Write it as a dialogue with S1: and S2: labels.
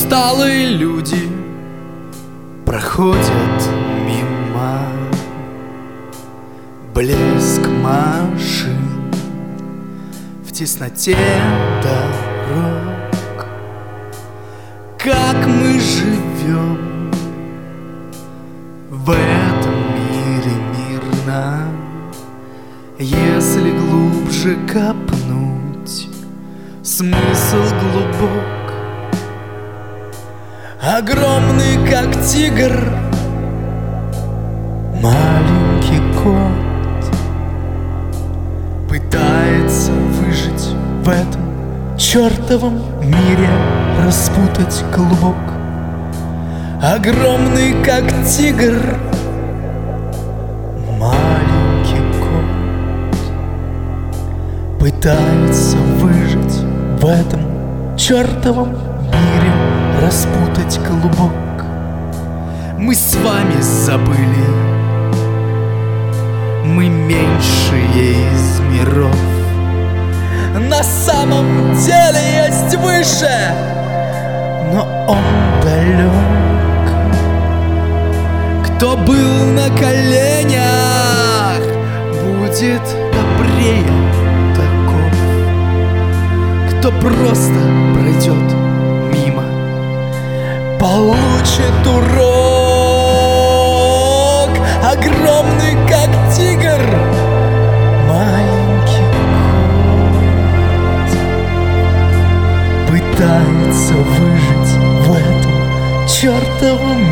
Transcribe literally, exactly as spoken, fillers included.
S1: усталые люди проходят мимо. Блеск машин в тесноте дорог. Как мы живем в этом мире мирно, если глубже копнуть, смысл глубок. Огромный, как тигр, маленький кот пытается выжить в этом чертовом мире, распутать клубок. Огромный, как тигр, маленький кот пытается выжить в этом чертовом мире, распутать клубок. Мы с вами забыли, мы меньшие из миров. На самом деле есть выше, но он далек. Кто был на коленях, будет добрее таков. Кто просто пройдет мимо, получит урок. Огромный, как тигр, маленький кот пытается выжить в этом чертовом